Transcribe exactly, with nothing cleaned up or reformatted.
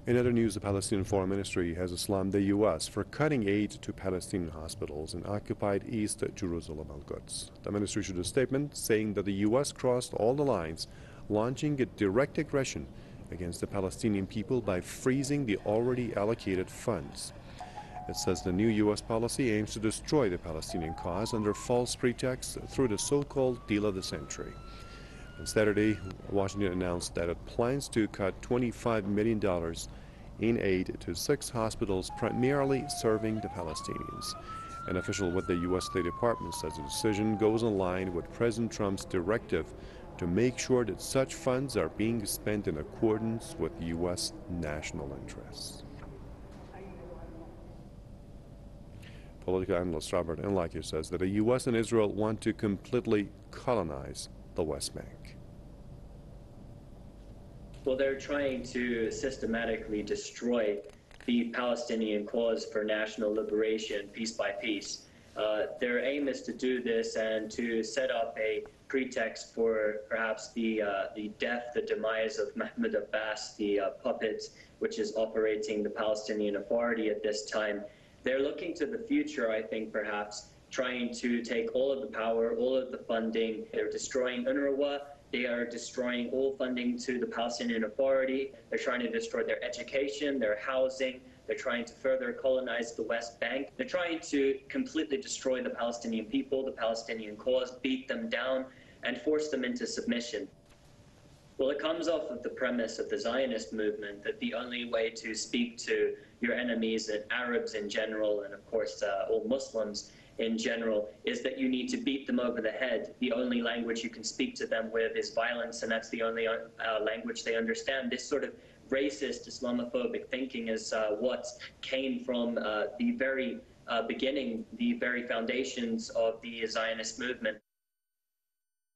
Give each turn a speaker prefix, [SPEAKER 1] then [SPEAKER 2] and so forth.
[SPEAKER 1] In other news, the Palestinian Foreign Ministry has slammed the U S for cutting aid to Palestinian hospitals in occupied East Jerusalem al-Quds. The ministry issued a statement saying that the U S crossed all the lines, launching a direct aggression against the Palestinian people by freezing the already allocated funds. It says the new U S policy aims to destroy the Palestinian cause under false pretexts through the so-called deal of the century. On Saturday, Washington announced that it plans to cut twenty-five million dollars in aid to six hospitals primarily serving the Palestinians. An official with the U S State Department says the decision goes in line with President Trump's directive to make sure that such funds are being spent in accordance with U S national interests. Political analyst Robert Enliker says that the U S and Israel want to completely colonize the West Bank.
[SPEAKER 2] Well, they're trying to systematically destroy the Palestinian cause for national liberation piece by piece. Uh, their aim is to do this and to set up a pretext for perhaps the uh, the death, the demise of Mahmoud Abbas, the uh, puppet which is operating the Palestinian Authority at this time. They're looking to the future, I think, perhaps, trying to take all of the power, all of the funding. They're destroying UNRWA. They are destroying all funding to the Palestinian Authority. They're trying to destroy their education, their housing. They're trying to further colonize the West Bank. They're trying to completely destroy the Palestinian people, the Palestinian cause, beat them down, and force them into submission. Well, it comes off of the premise of the Zionist movement that the only way to speak to your enemies, and Arabs in general, and of course uh, all Muslims in general, is that you need to beat them over the head. The only language you can speak to them with is violence, and that's the only uh, language they understand. This sort of racist, Islamophobic thinking is uh, what came from uh, the very uh, beginning, the very foundations of the Zionist movement.